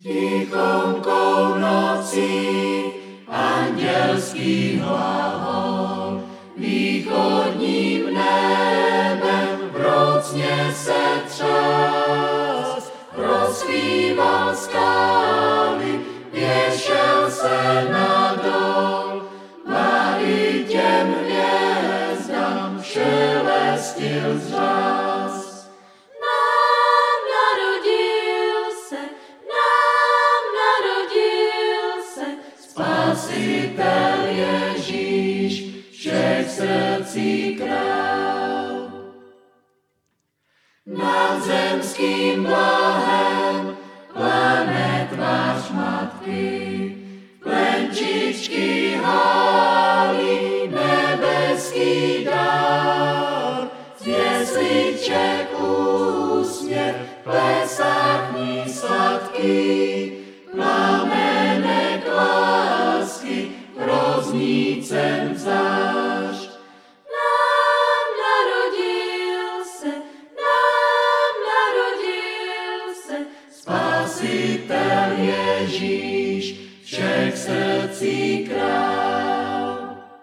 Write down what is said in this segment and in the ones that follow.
Tichomkou nocí andělský hlahol, východním nebem vrocně se třás, rozchvíval skály, věšel se na dol, mlady těm hvězdám šelestil zřas. Spasitel Ježíš, všech srdcí král. Nad zemským blahem plane tvář matky, plenčičky hálí nebeský dár. Z jesliček úsměv, plesání sladký, plamenek lásky, hroznícem vzášť. Nám narodil se, Spasitel Ježíš, všech srdcí král.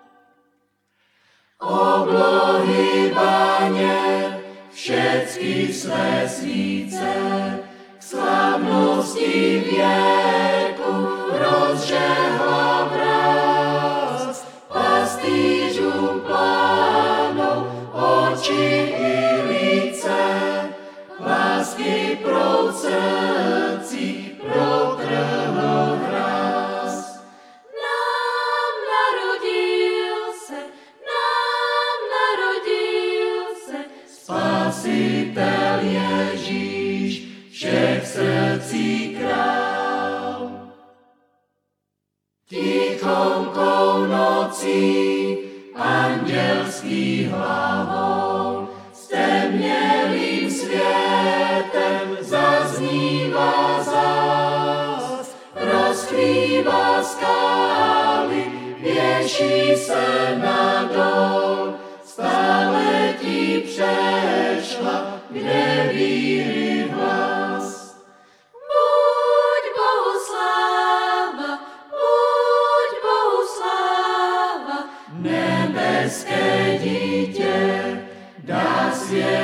Oblohy báně, všecky své svíce, k slavnosti věku rozžehla vráz. Pastýřům plánou oči i líce, lásky proud srdcí protrhl hráz. Nám narodil se, Spasitel Ježíš, všech srdcí král. Tichomkou nocí andělský hlahol, stemnělým světem zaznívá zás, rozchvívá skály, věší se na dol, staletí přešla, kde víry hlas. Buď Bohu sláva, Nebeské dítě dá svět